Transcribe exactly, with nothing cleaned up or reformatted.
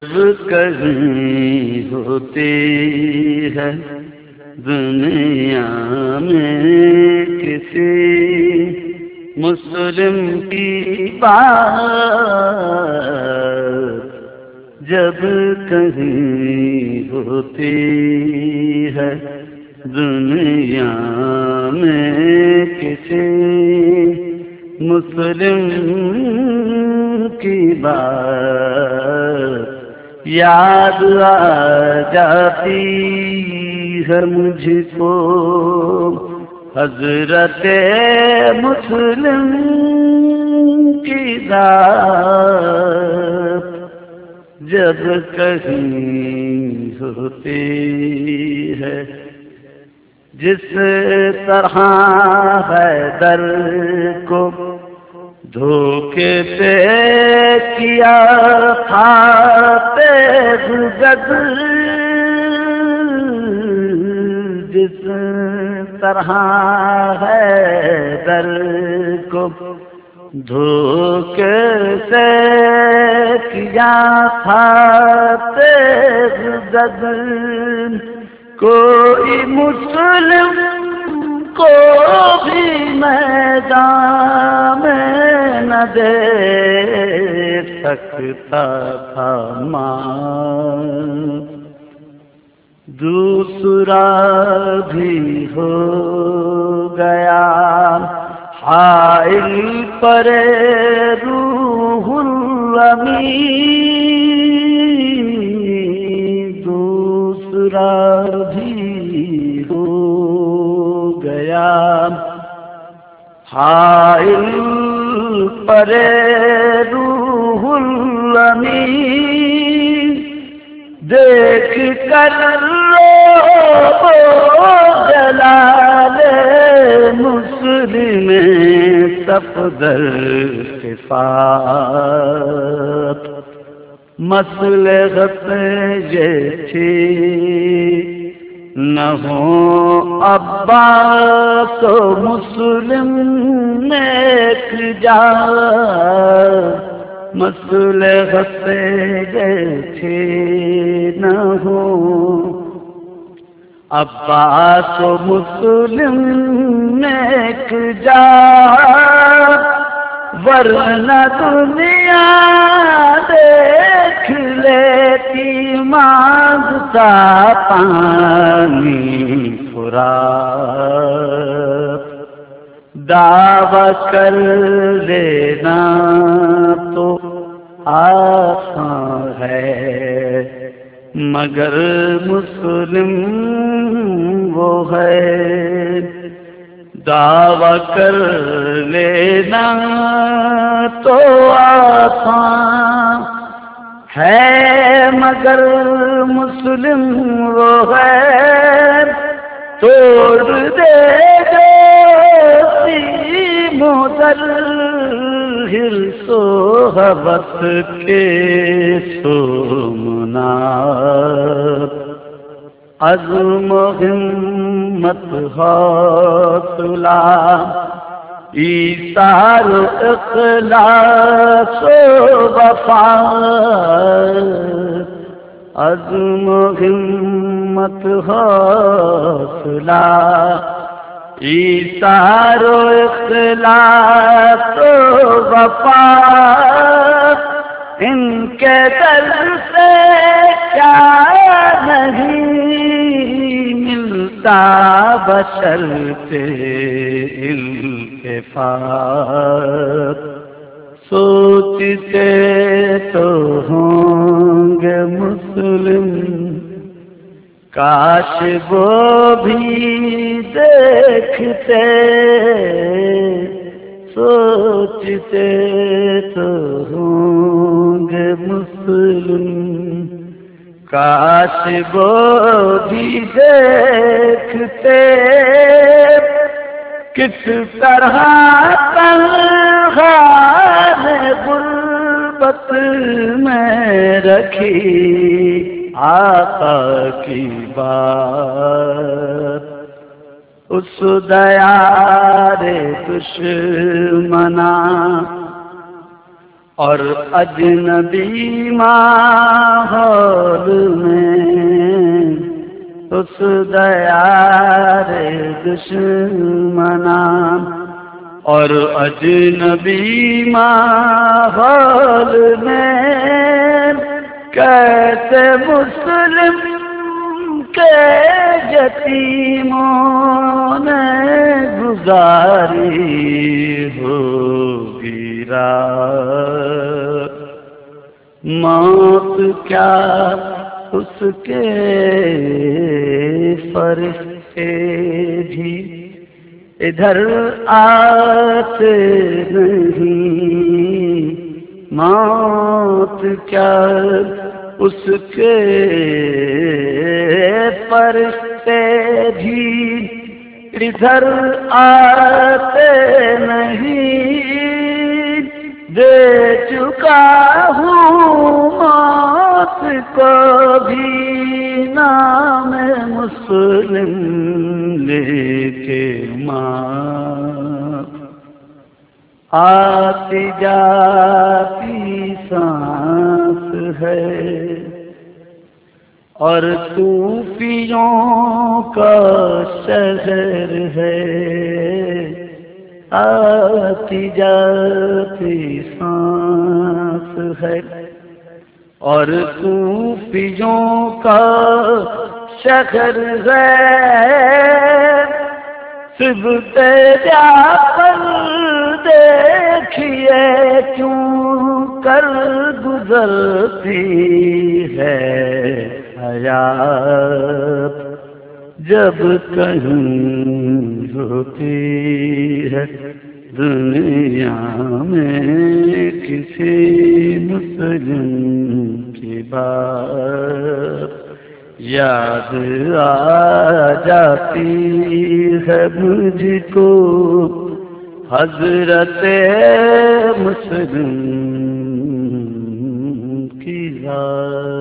کہیں ہوتی ہے دنیا میں کسی مسلم کی بات، جب کہیں ہوتی ہے دنیا میں کسی مسلم کی بات، یاد آ جاتی ہے مجھ کو حضرت مسلم کی ذات، جب کہیں ہوتی ہے جس طرح حیدر کو دھوکے سے کیا تھا تیز قدر، جس طرح حیدر کو دھوکے سے کیا تھا تیز قدر، کوئی مسلم کو بھی میدان میں نہ دے سکتا تھا ماں، دوسرا بھی ہو گیا حائل پر روح الامین، دوسرا بھی ہو گیا حائل پر روح الامین، دیکھ کر لو جلال مسلم صفدر صفات، مصلحت یہ تھی نہ ہو عباس و مسلم نیک جا، مصلحت یہ تھی نہ ہو عباس و مسلم نیک جا، ورنہ دنیا دیکھ لیتی مانگتا پانی فرات، دعویٰ کر لینا تو آسان ہے مگر مسلم وہ ہے، دعویٰ کر لینا تو آسان ہے مگر مسلم وہ ہے، توڑ دے گا حرص و حوث کے سومنات، عزم و ہمت حوصلہ ایثار و اخلاص و وفا، عزم و ہمت حوصلہ ایثار و اخلاص و وفا، ان کے در سے کیا نہیں ملتا بشرطِ التفات، سوچتے تو ہوں گے مسلم کاش وہ بھی دیکھتے، سوچتے تو ہوں گے مسلم کاش وہ بھی دیکھتے، کس طرح تنہا نے غربت میں رکھی آقا کی بات، اس دیار دشمنا اور اجنبی ماحول میں اس دیار دشمنان، اور اجنبی ماحول میں کیسے مسلم کے یتیموں نے گزاری ہوگی رات، موت کیا اس کے فرشتے بھی ادھر آتے نہیں، موت کیا اس کے فرشتے بھی ادھر آتے نہیں، دے چکا ہوں موت کو بھی نام مسلم لے کے ماں، آتی جاتی سانس ہے اور صوفیوں کا شہر ہے، آتی جاتی سانس ہے اور صوفیوں کا شہر ہے، صبح جعفر دیکھیے کیوں کر گزرتی ہے حیات، جب کہیں ہوتی ہے دنیا میں کسی مسلم کی بات، یاد آ جاتی ہے مجھ کو حضرت مسلم کی ذات۔